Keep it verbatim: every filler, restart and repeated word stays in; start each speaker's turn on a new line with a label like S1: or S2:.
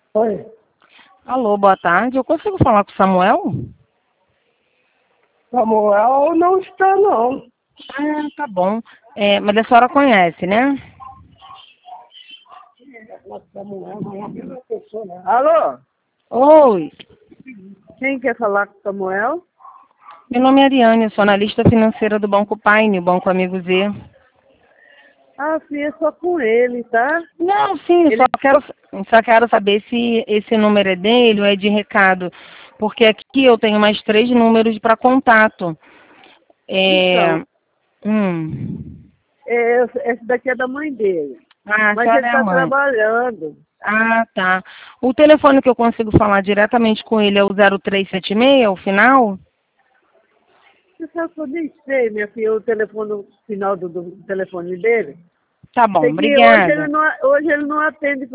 S1: Oi.
S2: Alô, boa tarde. Eu consigo falar com o Samuel?
S1: Samuel não está, não.
S2: Ah, tá bom. É, mas a senhora conhece, né?
S1: Alô?
S2: Oi,
S1: Quem quer falar com Samuel?
S2: meu nome é Ariane, eu sou analista financeira do Banco Paine, o Banco Amigo Z.
S1: Ah, sim, é só com ele, tá?
S2: Não, sim, eu só
S1: Ele...
S2: quero, só quero saber se esse número é dele ou é de recado, porque aqui eu tenho mais três números para contato. É,
S1: Então,
S2: hum.
S1: é, esse daqui é da mãe dele.
S2: Ah, a
S1: Mas ele
S2: senhora é a
S1: está
S2: mãe.
S1: trabalhando.
S2: Ah, tá. O telefone que eu consigo falar diretamente com ele é o zero três sete seis, o final?
S1: Você sabe que eu nem sei, minha filha, o telefone, o final do, do telefone dele.
S2: Tá bom,
S1: Sei que hoje ele
S2: obrigada.
S1: não, hoje ele não atende